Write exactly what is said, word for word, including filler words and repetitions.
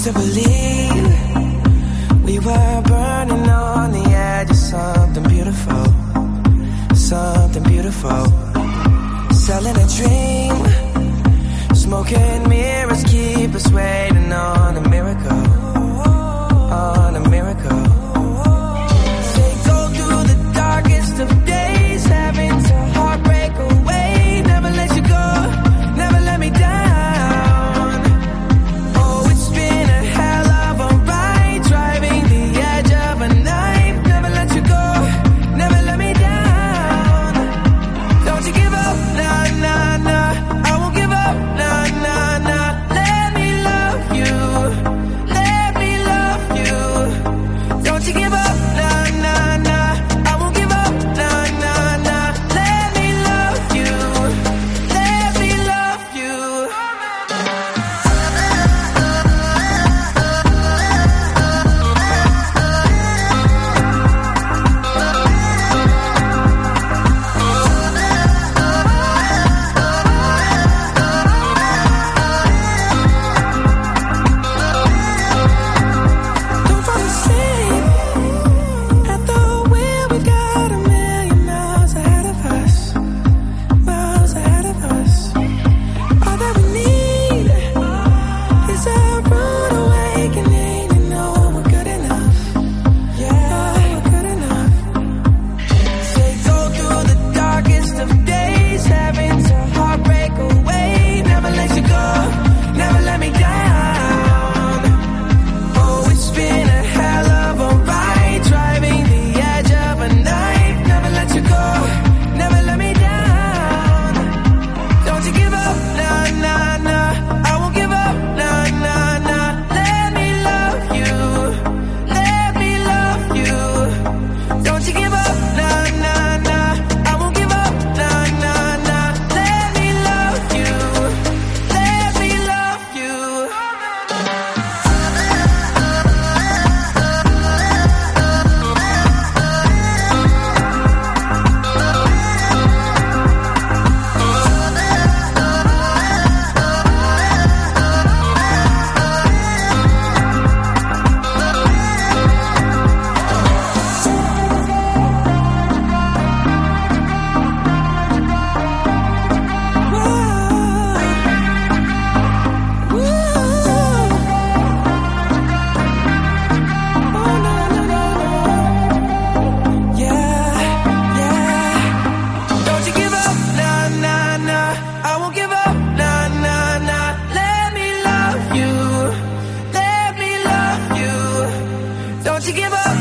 to believe we were burning on the edge of something beautiful, something beautiful. Selling a dream, smoking mirrors keep us waiting on a miracle, on a miracle. Say go through the darkest of days, having to heartbreak away. Never let you go, never let me down. Oh, it's been a hell of a ride, driving the edge of a knife. Never let you go, never let me down. Don't you give up, nah, nah, nah. I won't give up, nah, nah, nah. Let me love you, let me love you. Don't you give up, nah, nah, nah. I won't give up, nah, nah, nah. Let me love you, let me love you. Don't fall asleep at the wheel. We got a million miles ahead of us, miles ahead of us. All that we need is a rude awakening to know we're good enough. Yeah, we're good enough. Say go through the darkest of days, having to heartbreak away. Never let you go, never let me down. Oh, it's been a hell of a ride, driving the edge of a knife. Never let you go, never let me down. Don't you give up, nah, nah, nah. I won't give up, nah, nah, nah. Let me love you, let me love you. Don't you give up, nah, nah, nah. I won't give up, nah, nah, nah. Let me love you, let me love you. Whoa. Whoa. Oh, no, no, no, no. Yeah, yeah. Don't you give up, nah, nah, nah. I won't give up, nah, nah, nah. Let me love you, let me love you. Don't you give up,